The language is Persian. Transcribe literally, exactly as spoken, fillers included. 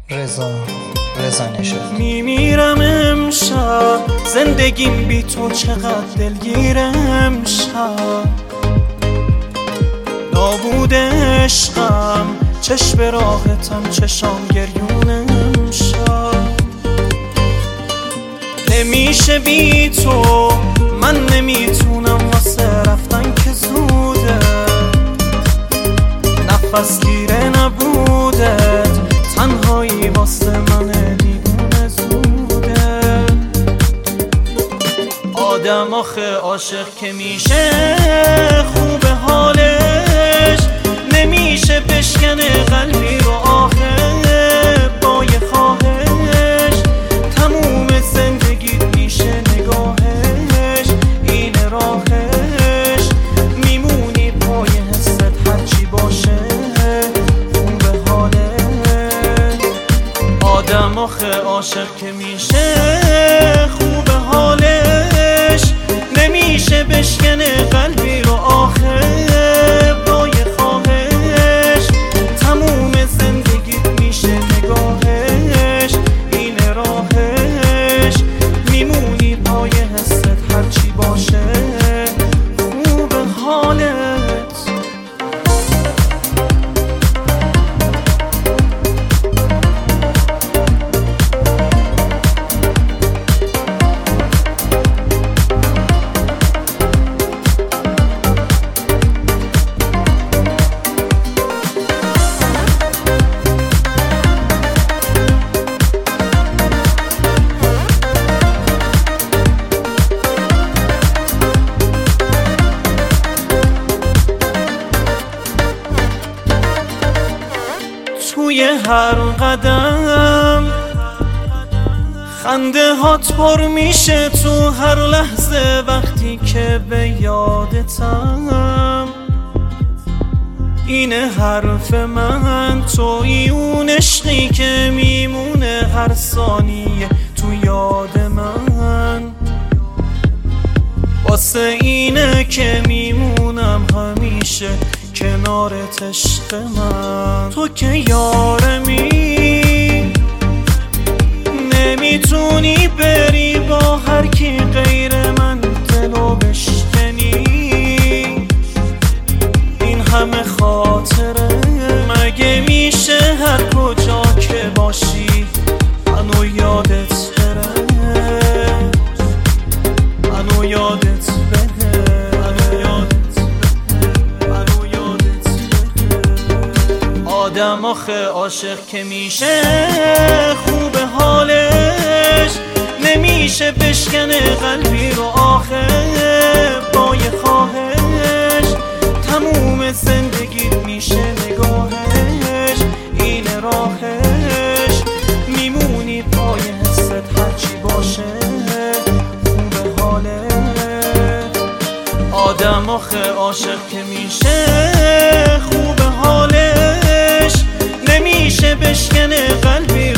رضا رضا نشد. میمیرم امشب، زندگیم بی تو چقدر دلگیرم شب. نابود عشقم، چشم راحتم، چشام گریونم شب. نمیشه بی تو، من نمیتونم واسه رفتن که زوده. نفس گیره نبودت، تنهایی واسه من دیوونه زوده. آدم آخه عاشق که میشه خوب حالش، نمیشه بشکنه قلبی رو آخه با یه خواهش. تموم زندگیت میشه نگاهش، اینه راهش. میمونی پای حست هرچی باشه خوب حالش. آدم آخه عاشق که میشه خوب حالش، نمیشه بشکنه قلبی رو آخه با یه خواهش. تموم زندگیت میشه نگاهش، اینه راهش. میمونی پای حست هرچی باشه خوب حالت. توی هر قدم خنده هات پر میشه، تو هر لحظه وقتی که به یادتم. اینه حرف من، توی اون عشقی که میمونه هر ثانیه تو یاد من. واسه اینه که میمونم همیشه کنارت عشق من. تو که یارمی، نمیتونی بری با هر کی غیر من دلو بشکنی. این همه خاطره مگه میشه هر کجا که باشی منو یادت بره، منو یادت بره. آدم آخه عاشق که میشه خوب حالش، نمیشه بشکنه قلبی رو آخه با یه خواهش. تموم زندگیت میشه نگاهش، اینه راهش. میمونی پای حست هرچی باشه خوب حالت. آدم آخه عاشق که میشه خوب حالش، نمیشه بشکنه قلبی